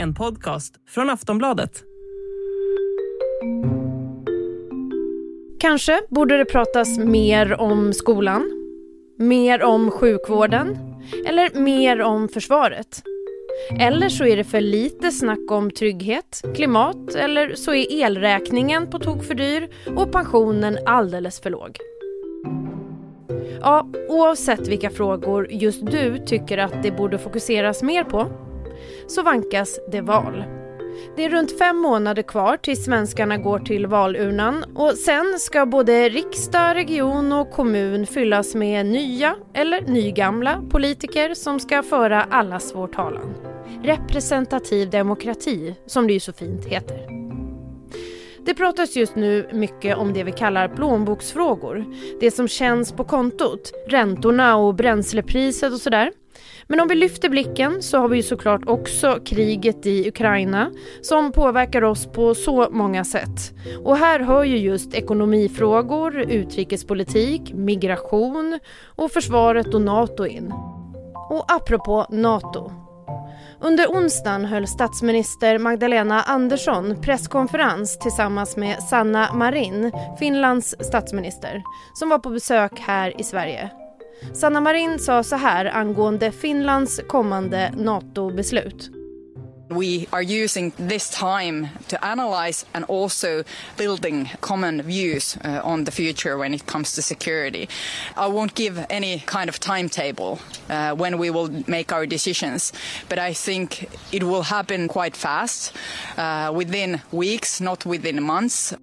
en podcast från Aftonbladet. Kanske borde det pratas mer om skolan, mer om sjukvården eller mer om försvaret. Eller så är det för lite snack om trygghet, klimat eller så är elräkningen på tok för dyr och pensionen alldeles för låg. Ja, oavsett vilka frågor just du tycker att det borde fokuseras mer på så vankas det val. Det är runt 5 månader kvar tills svenskarna går till valurnan och sen ska både riksdag, region och kommun fyllas med nya eller nygamla politiker som ska föra allas vår talan. Representativ demokrati, som det ju så fint heter. Det pratas just nu mycket om det vi kallar plånboksfrågor. Det som känns på kontot, räntorna och bränslepriset och sådär. Men om vi lyfter blicken så har vi ju såklart också kriget i Ukraina som påverkar oss på så många sätt. Och här hör ju just ekonomifrågor, utrikespolitik, migration och försvaret och NATO in. Och apropå NATO. Under onsdagen höll statsminister Magdalena Andersson presskonferens tillsammans med Sanna Marin, Finlands statsminister, som var på besök här i Sverige. Sanna Marin sa så här angående Finlands kommande NATO-beslut. We are using this time to analyze and also building common views on the future when it comes to security. I won't give any kind of timetable when we will make our decisions, but I think it will happen quite fast, within weeks, not within months.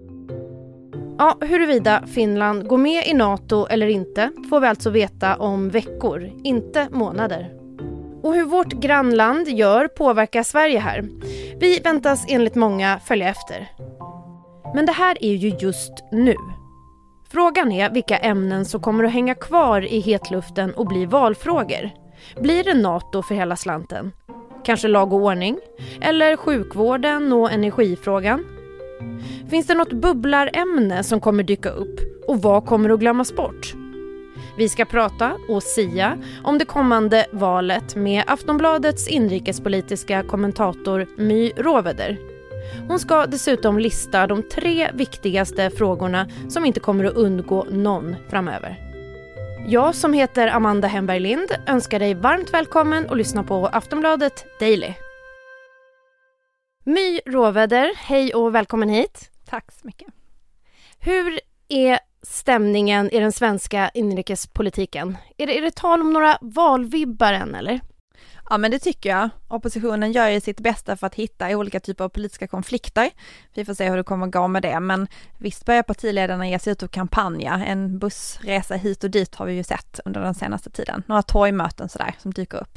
Ja, huruvida Finland går med i NATO eller inte får vi alltså veta om veckor, inte månader. Och hur vårt grannland gör påverkar Sverige här. Vi väntas enligt många följa efter. Men det här är ju just nu. Frågan är vilka ämnen som kommer att hänga kvar i hetluften och bli valfrågor. Blir det NATO för hela slanten? Kanske lag och ordning? Eller sjukvården och energifrågan? Finns det något bubblarämne som kommer dyka upp? Och vad kommer att glömmas bort? Vi ska prata och sia om det kommande valet med Aftonbladets inrikespolitiska kommentator My Råveder. Hon ska dessutom lista de 3 viktigaste frågorna som inte kommer att undgå någon framöver. Jag som heter Amanda Hemberg Lind önskar dig varmt välkommen och lyssna på Aftonbladet Daily. My Råveder, hej och välkommen hit. Tack så mycket. Hur är stämningen i den svenska inrikespolitiken? Är det tal om några valvibbar än, eller? Ja, men det tycker jag. Oppositionen gör ju sitt bästa för att hitta olika typer av politiska konflikter. Vi får se hur det kommer att gå med det. Men visst börjar partiledarna ge sig ut och kampanja. En bussresa hit och dit har vi ju sett under den senaste tiden. Några torgmöten sådär som dyker upp.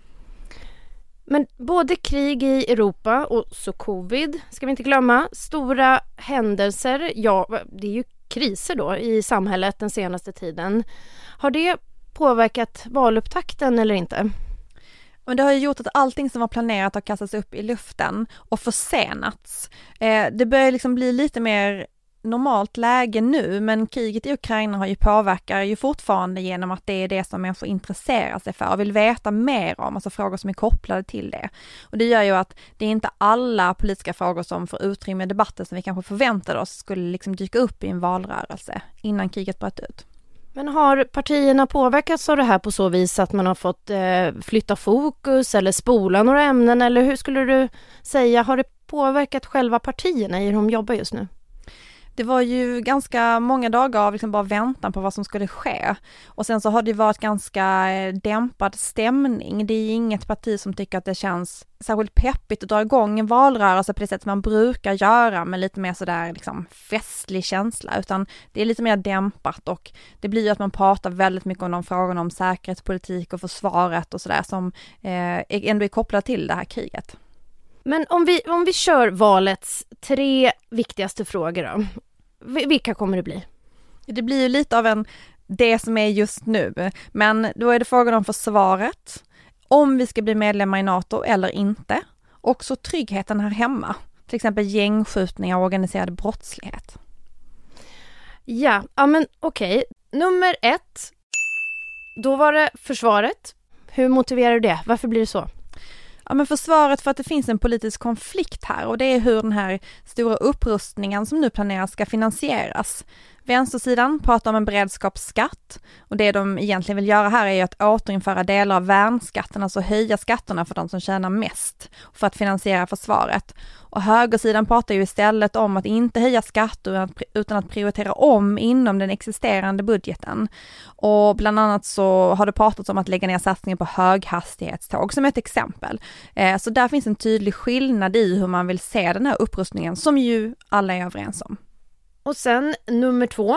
Men både krig i Europa och så covid, ska vi inte glömma, stora händelser, ja det är ju kriser då i samhället den senaste tiden. Har det påverkat valupptakten eller inte? Men det har ju gjort att allting som var planerat har kastats upp i luften och försenats. Det börjar liksom bli lite mer normalt läge nu, men kriget i Ukraina har ju påverkar ju fortfarande genom att det är det som människor intresserar sig för och vill veta mer om, alltså frågor som är kopplade till det. Och det gör ju att det är inte alla politiska frågor som får utrymme i debatten som vi kanske förväntade oss skulle liksom dyka upp i en valrörelse innan kriget bröt ut. Men har partierna påverkats av det här på så vis att man har fått flytta fokus eller spola några ämnen, eller hur skulle du säga, har det påverkat själva partierna i hur de jobbar just nu? Det var ju ganska många dagar av liksom bara väntan på vad som skulle ske. Och sen så har det varit ganska dämpad stämning. Det är inget parti som tycker att det känns särskilt peppigt att dra igång en valrörelse på det sätt som man brukar göra med lite mer sådär liksom festlig känsla. Utan det är lite mer dämpat och det blir ju att man pratar väldigt mycket om de frågorna om säkerhetspolitik och försvaret och sådär som ändå är kopplat till det här kriget. Men om vi kör valets 3 viktigaste frågor då. Vilka kommer det bli? Det blir ju lite av det som är just nu. Men då är det frågan om försvaret. Om vi ska bli medlemmar i NATO eller inte. Och så tryggheten här hemma. Till exempel gängskjutningar och organiserad brottslighet. Ja men okej. Nummer 1. Då var det försvaret. Hur motiverar du det? Varför blir det så? Ja, men försvaret för att det finns en politisk konflikt här, och det är hur den här stora upprustningen som nu planeras ska finansieras. Vänstersidan pratar om en beredskapsskatt, och det de egentligen vill göra här är ju att återinföra delar av värnskatten, alltså höja skatterna för de som tjänar mest för att finansiera försvaret. Och högersidan pratar ju istället om att inte höja skatter utan att prioritera om inom den existerande budgeten. Och bland annat så har det pratats om att lägga ner satsningen på höghastighetståg som ett exempel. Så där finns en tydlig skillnad i hur man vill se den här upprustningen som ju alla är överens om. Och sen nummer 2,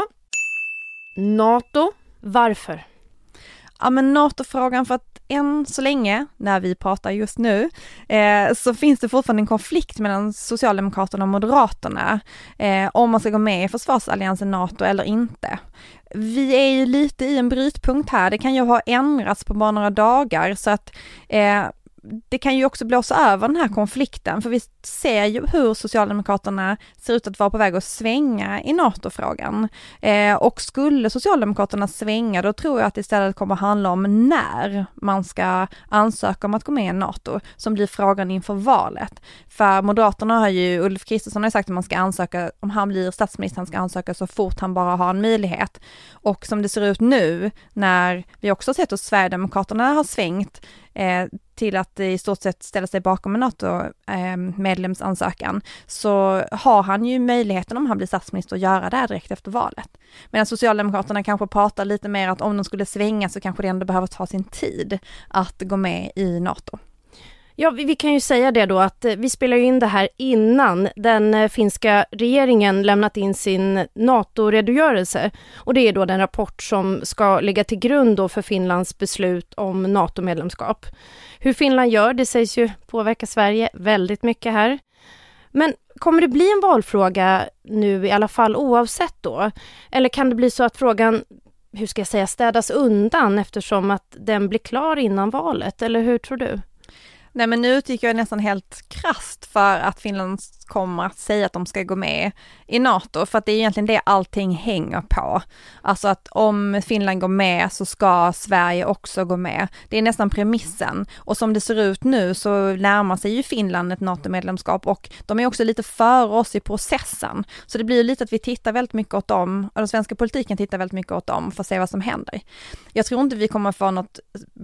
NATO. Varför? Ja, men NATO-frågan, för att än så länge, när vi pratar just nu, så finns det fortfarande en konflikt mellan Socialdemokraterna och Moderaterna om man ska gå med i försvarsalliansen NATO eller inte. Vi är ju lite i en brytpunkt här, det kan ju ha ändrats på bara några dagar, så att det kan ju också blåsa över den här konflikten, för vi ser ju hur Socialdemokraterna ser ut att vara på väg att svänga i NATO-frågan. Och skulle Socialdemokraterna svänga, då tror jag att det istället kommer handla om när man ska ansöka om att gå med i NATO, som blir frågan inför valet. För Moderaterna har ju, Ulf Kristersson har sagt att man ska ansöka, om han blir statsminister, han ska ansöka så fort han bara har en möjlighet. Och som det ser ut nu, när vi också har sett att Sverigedemokraterna har svängt till att i stort sett ställa sig bakom en NATO-medlemsansökan, så har han ju möjligheten, om han blir statsminister, att göra det här direkt efter valet. Medan Socialdemokraterna kanske pratar lite mer att om de skulle svänga så kanske det ändå behöver ta sin tid att gå med i NATO. Ja, vi kan ju säga det då att vi spelar in det här innan den finska regeringen lämnat in sin NATO-redogörelse. Och det är då den rapport som ska ligga till grund då för Finlands beslut om NATO-medlemskap. Hur Finland gör, det sägs ju påverka Sverige väldigt mycket här. Men kommer det bli en valfråga nu i alla fall oavsett då? Eller kan det bli så att frågan, hur ska jag säga, städas undan eftersom att den blir klar innan valet? Eller hur tror du? Nej, men nu tycker jag nästan helt krasst för att Finland kommer att säga att de ska gå med i NATO, för att det är egentligen det allting hänger på. Alltså att om Finland går med så ska Sverige också gå med. Det är nästan premissen, och som det ser ut nu så närmar sig ju Finland ett NATO-medlemskap, och de är också lite före oss i processen. Så det blir lite att vi tittar väldigt mycket åt dem, och den svenska politiken tittar väldigt mycket åt dem för att se vad som händer. Jag tror inte vi kommer få något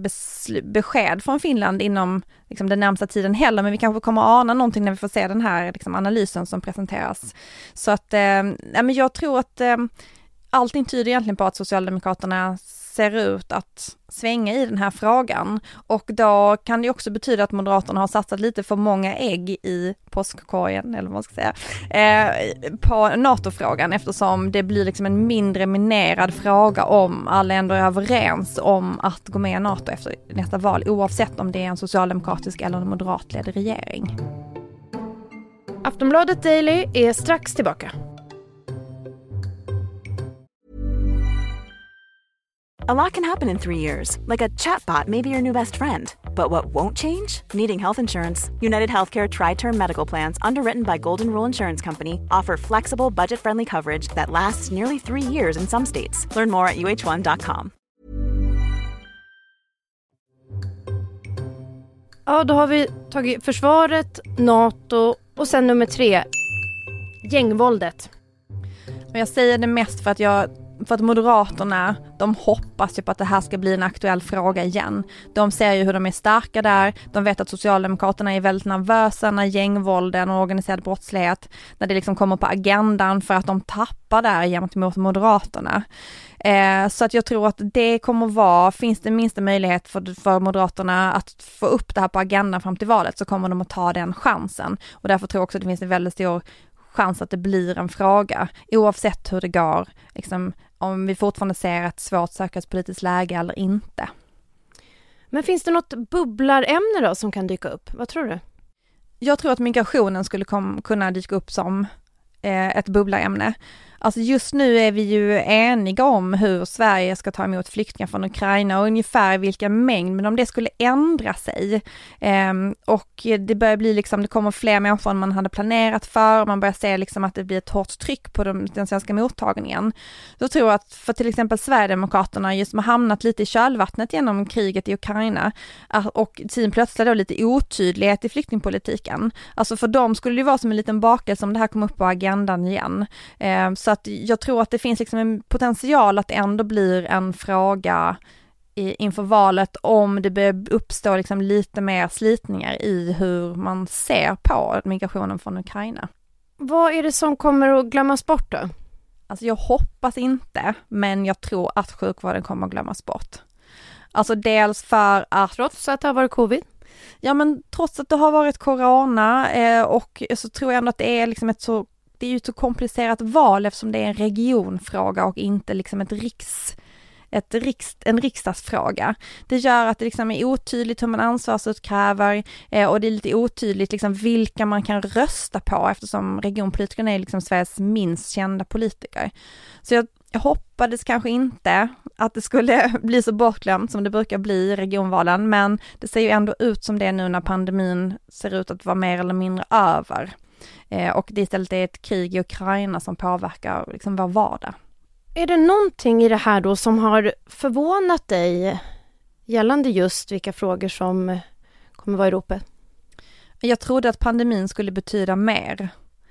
besked från Finland inom den närmsta tiden heller, men vi kanske kommer att ana någonting när vi får se den här analysen som presenteras. Så att men jag tror att allting tyder egentligen på att Socialdemokraterna ser ut att svänga i den här frågan, och då kan det också betyda att Moderaterna har satsat lite för många ägg i påskkorgen, eller vad man ska säga, på NATO-frågan, eftersom det blir en mindre minerad fråga om alla ändå är överens om att gå med i NATO efter nästa val, oavsett om det är en socialdemokratisk eller en moderatledd regering. Aftonbladet Daily är strax tillbaka. A lot can happen in 3 years, like a chatbot may be your new best friend. But what won't change? Needing health insurance. United Healthcare Tri-Term Medical Plans, underwritten by Golden Rule Insurance Company, offer flexible, budget-friendly coverage that lasts nearly 3 years in some states. Learn more at uh1.com. Ja, då har vi tagit försvaret, NATO och sen nummer 3, gängvåldet. Jag säger det mest för att Moderaterna, de hoppas ju på att det här ska bli en aktuell fråga igen. De ser ju hur de är starka där. De vet att Socialdemokraterna är väldigt nervösa när gängvålden och organiserad brottslighet, när det kommer på agendan, för att de tappar där gentemot Moderaterna. Så att jag tror att det kommer vara, finns det minsta möjlighet för Moderaterna att få upp det här på agendan fram till valet, så kommer de att ta den chansen. Och därför tror jag också att det finns en väldigt stor chans att det blir en fråga, oavsett hur det går, om vi fortfarande ser ett svårt säkerhetspolitiskt läge eller inte. Men finns det något bubblarämne då som kan dyka upp? Vad tror du? Jag tror att migrationen skulle kunna dyka upp som ett bubblarämne. Alltså just nu är vi ju eniga om hur Sverige ska ta emot flyktingar från Ukraina och ungefär vilken mängd, men om det skulle ändra sig och det börjar bli liksom, det kommer fler människor än man hade planerat för, och man börjar se liksom att det blir ett hårt tryck på den svenska mottagningen. Då tror jag att för till exempel Sverigedemokraterna just har hamnat lite i kölvattnet genom kriget i Ukraina och sin plötsligt då lite otydlighet i flyktingpolitiken. Alltså för dem skulle det vara som en liten bakelse om det här kom upp på agendan igen. Så att jag tror att det finns liksom en potential att det ändå blir en fråga inför valet om det börjar uppstå liksom lite mer slitningar i hur man ser på migrationen från Ukraina. Vad är det som kommer att glömmas bort då? Alltså jag hoppas inte, men jag tror att sjukvården kommer att glömmas bort. Alltså dels för att... Trots att det har varit covid? Ja, men trots att det har varit corona och så tror jag ändå att det är liksom det är ju ett så komplicerat val eftersom det är en regionfråga och inte liksom en riksdagsfråga. Det gör att det liksom är otydligt hur man ansvarsutkräver och det är lite otydligt liksom vilka man kan rösta på eftersom regionpolitikerna är liksom Sveriges minst kända politiker. Så jag hoppades kanske inte att det skulle bli så bortglömt som det brukar bli i regionvalen, men det ser ju ändå ut som det nu när pandemin ser ut att vara mer eller mindre över. Och det istället är ett krig i Ukraina som påverkar liksom vår vardag. Är det någonting i det här då som har förvånat dig gällande just vilka frågor som kommer vara i ropet? Jag trodde att pandemin skulle betyda mer.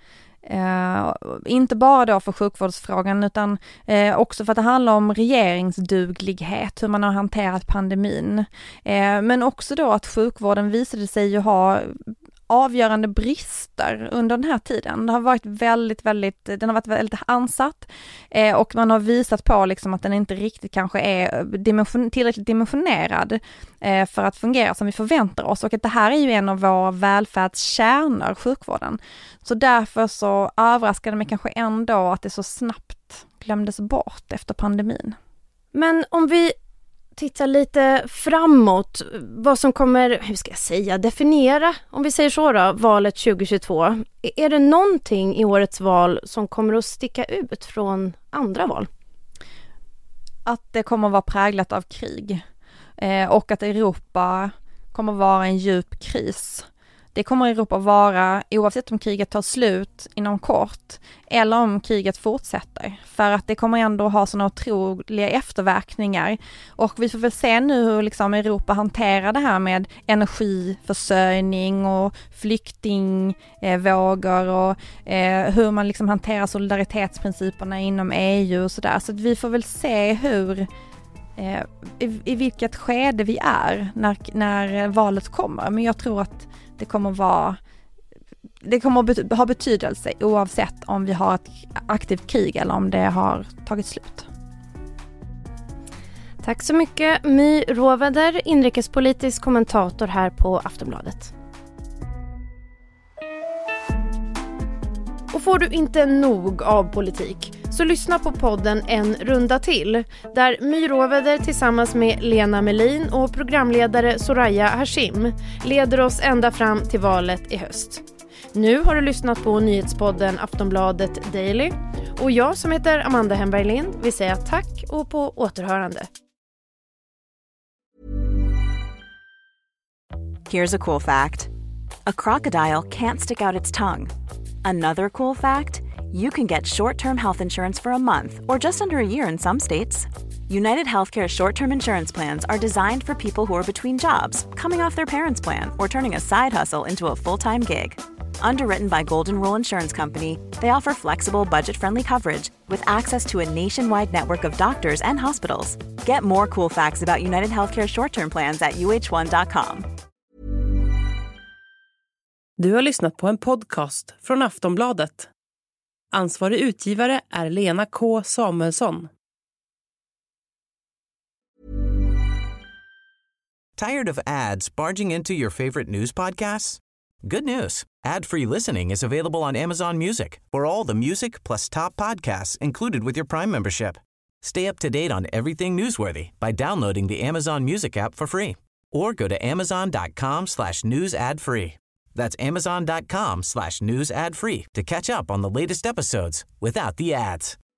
Inte bara då för sjukvårdsfrågan utan också för att det handlar om regeringsduglighet, hur man har hanterat pandemin. Men också då att sjukvården visade sig ju ha avgörande brister under den här tiden. Det har varit den har varit väldigt ansatt och man har visat på liksom att den inte riktigt kanske är tillräckligt dimensionerad för att fungera som vi förväntar oss, och att det här är ju en av våra välfärdskärnor, sjukvården. Så därför så överraskade det mig kanske ändå att det så snabbt glömdes bort efter pandemin. Men om vi tittar lite framåt, vad som kommer, definiera, om vi säger så då, valet 2022. Är det någonting i årets val som kommer att sticka ut från andra val? Att det kommer att vara präglat av krig och att Europa kommer att vara en djup kris. Det kommer Europa vara oavsett om kriget tar slut inom kort eller om kriget fortsätter. För att det kommer ändå ha sådana otroliga efterverkningar. Och vi får väl se nu hur liksom Europa hanterar det här med energiförsörjning och flyktingvågor och hur man liksom hanterar solidaritetsprinciperna inom EU och sådär. Så att vi får väl se hur... I vilket skede vi är när valet kommer. Men jag tror att det kommer att ha betydelse oavsett om vi har ett aktivt krig eller om det har tagit slut. Tack så mycket, My Råväder, inrikespolitisk kommentator här på Aftonbladet. Och får du inte nog av politik så lyssna på podden En runda till, där My Råväder tillsammans med Lena Melin och programledare Soraya Hashim leder oss ända fram till valet i höst. Nu har du lyssnat på nyhetspodden Aftonbladet Daily och jag som heter Amanda Hemberlind vill säga tack och på återhörande. Here's a cool fact. A crocodile can't stick out its tongue. Another cool fact, you can get short-term health insurance for a month or just under a year in some states. United Healthcare short-term insurance plans are designed for people who are between jobs, coming off their parents' plan, or turning a side hustle into a full-time gig. Underwritten by Golden Rule Insurance Company, they offer flexible, budget-friendly coverage with access to a nationwide network of doctors and hospitals. Get more cool facts about United Healthcare short-term plans at uh1.com. Du har lyssnat på en podcast från Aftonbladet. Ansvarig utgivare är Lena K. Samuelsson. Tired of ads barging into your favorite news podcasts? Good news. Ad-free listening is available on Amazon Music for all the music plus top podcasts included with your Prime membership. Stay up to date on everything newsworthy by downloading the Amazon Music app for free or go to amazon.com/news ad free. That's amazon.com/news ad free to catch up on the latest episodes without the ads.